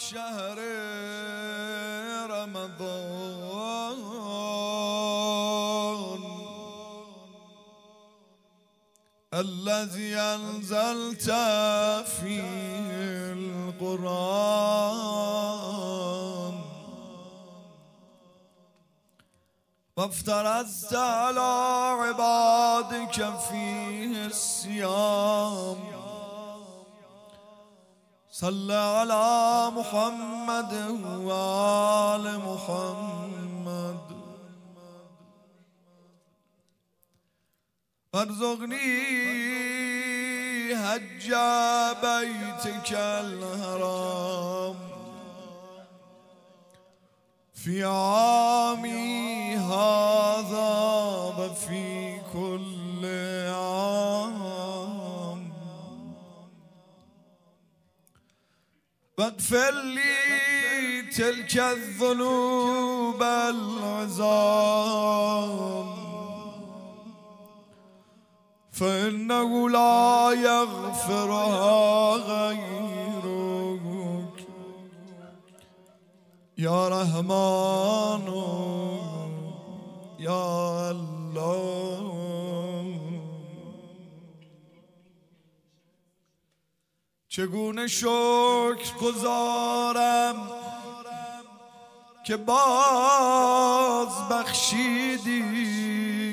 شهر رمضان الذي أنزلت فيه القرآن وافترضت على عبادك فيه الصيام صل على محمد وآل محمد وارزقني حج بيتك الحرام في عامي هذا وفي كل عام واغفر لي تلك الذنوب العظام فإنه لا يغفرها غيرك يا رحمن يا الله. چگونه شکر گزارم که باز بخشیدی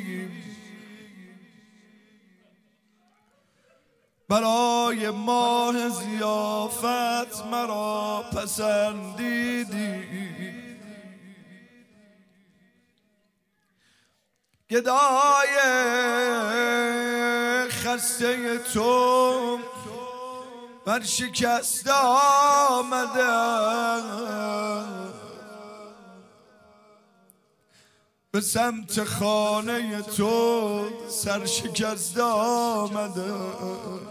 برای ماه ضیافت مرا پسندیدی گدای خسته تو بر شکست آمدم به سمت خانه تو سرشکست آمدم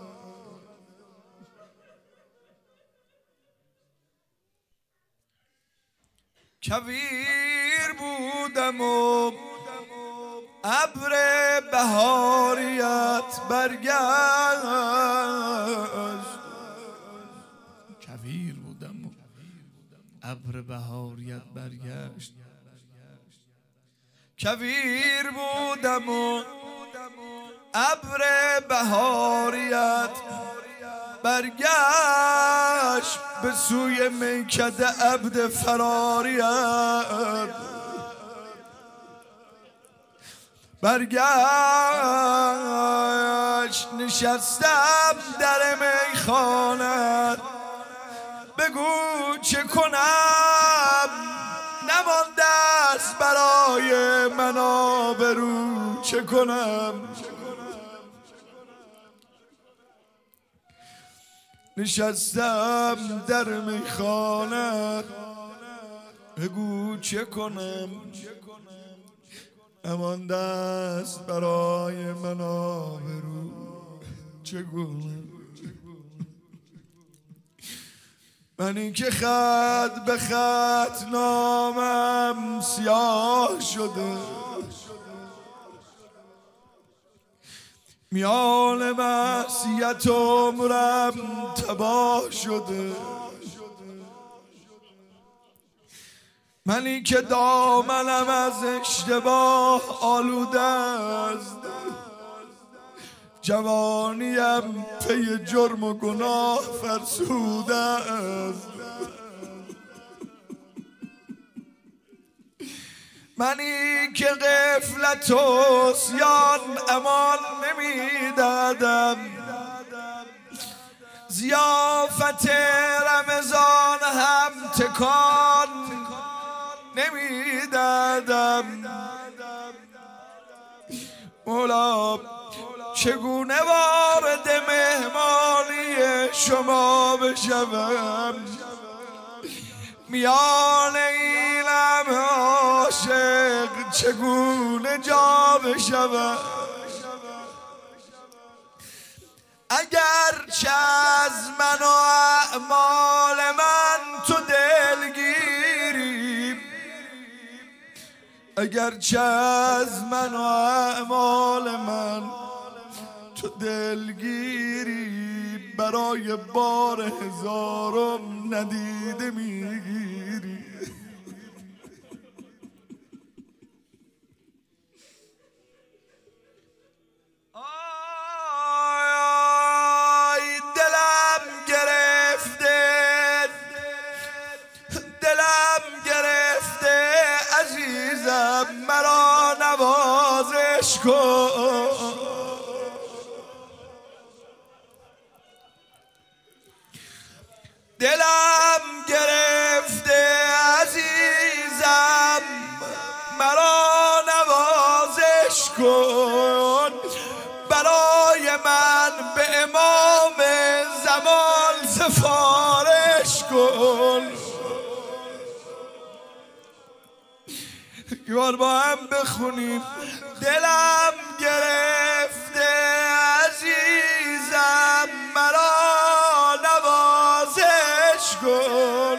کویر بودم و ابر بهاریت برگشت کویر بودم و ابر بهاریت برگشت کویر بودم و ابر بهاریت برگشت به سوی میکده عبد فراریت برگشت نشستم در میخانه بگو چه کنم نمانده است برای من آبرو چه کنم نشستم در میخانه بگو چه کنم نمانده است برای من آبرو چه کنم منی که خط به خط نامم سیاه شده میان معصیت عمرم تباه شده منی که دامنم از اشتباه آلوده است جوانیم پی جرم و گناه فرسوده است منی که غفلت و عصیان امان نمیدادم ضیافت رمضان هم تکان نمیدادم مولا چگونه وارد مهمانی شما بشوم میان این همه عاشق چگونه جا بشوم اگر چه از من و اعمال من تو دلگیری اگر چه از من و اعمال من تو دلگیری برای بار هزارم ندیده میگیری. مرا نوازش کن. دلم گرفته عزیزم مرا نوازش کن. برای من به امام زمان سفارش کن. یه بار با هم بخونیم. دلم گرفته عزیزم مرا نوازش کن.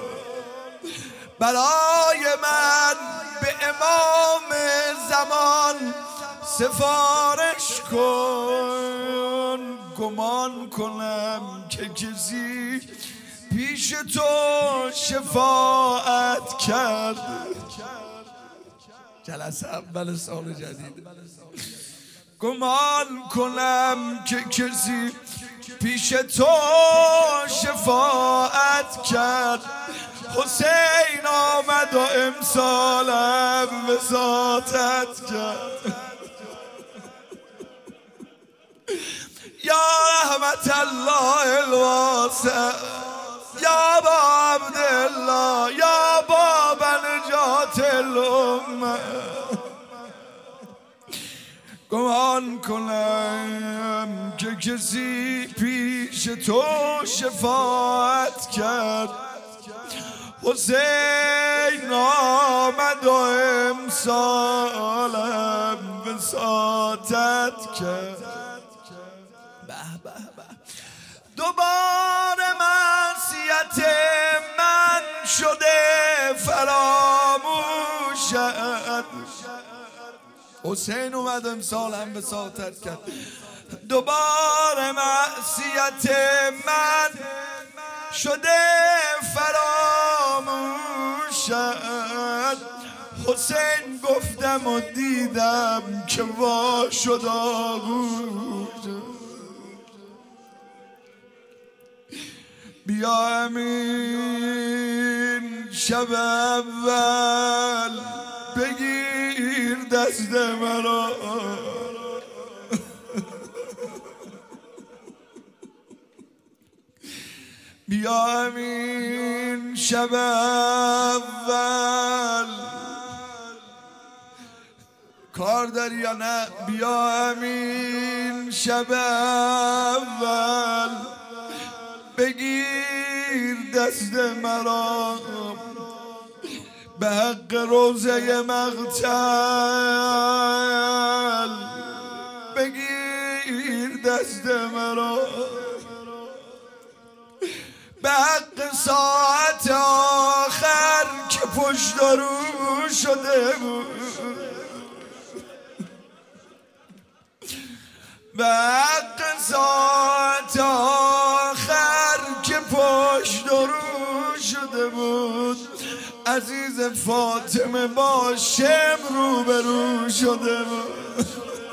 برای من به امام زمان سفارش کن. گمان کنم که کسی پیش تو شفاعت کرد. جلسه اول سال جدید. گمان کنم که کسی پیش تو شفاعت کرد. حسین آمد و امسالم وساطت کرد. یا رحمت الله الواسع یا با عبدالله یا باب نجات الامه. گمان کنم که کسی پیش تو شفاعت کرد. حسین آمد و امسالم وساطت کرد. به به به. دوباره معصیت من شده فراموشت. حسین اومد امسال هم وساطت کرد. دوباره معصیت من شده فراموشت. حسین گفتم و دیدم که وا شد آغوشت. بیا امین شب اول بگیر دست مرا. بیا امین شب اول کار داری یا نه؟ بیا امین شب اول بگیر دست مرا. به حق روزه مقتل بگیر دست مرا. به حق ساعت آخر که پشت رو شده بود. به حق ساعت آخر که پشت رو شده بود. عزیز فاطمه با شم روبرو شده بود.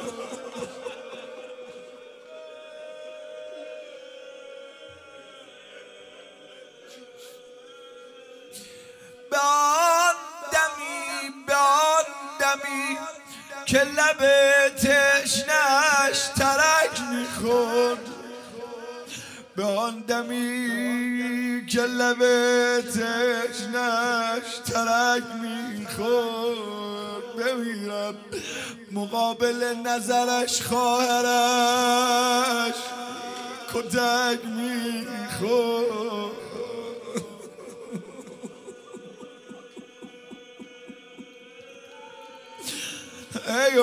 به آن دمی که لب تشنش ترک میخورد. به آن دمی که لب تشنش ترک میخورد. بمیرم مقابل نظرش خواهرش کتک میخورد. ای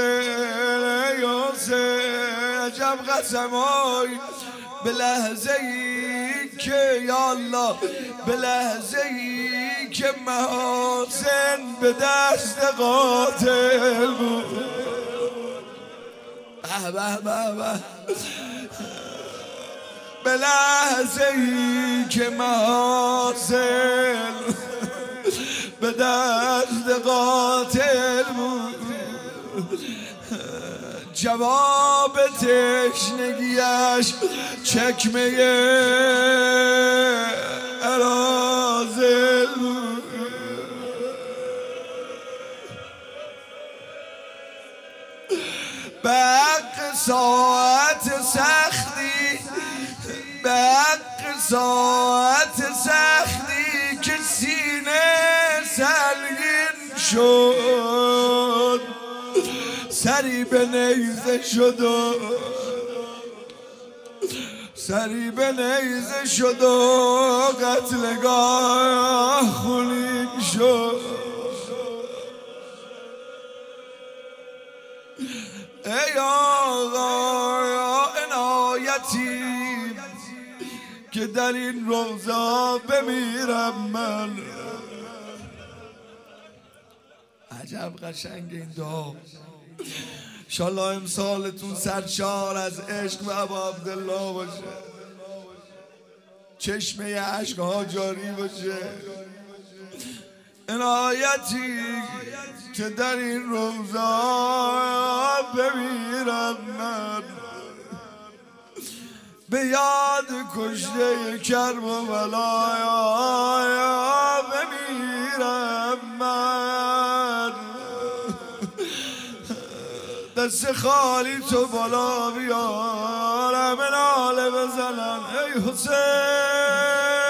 حسین عجب قسمای به لحظه ای که یا الله به لحظه ای که محاسن به دست قاتل بود. به به لحظه ای که محاصل به دست قاتل بود، جواب تشنگیش چکمه ارازل بود. به حق ساعت سختی، به حق ساعت سختی که سینه سنگین شد، سری به نیزه شد و سری به نیزه شد و قتلگاه خونین شد. ای آقا عنایتی که در این روضا بمیرم من. عجب قشنگ این دعا. انشالله امسالتون سرشار از عشق و ابا عبدالله باشه، چشمه عشقها جاری باشه. عنایتی که در این روضا بمیرم من، به یاد کشته کربلا بمیرم من. دست خالی تو بالا بیارم ناله بزنم ای حسین.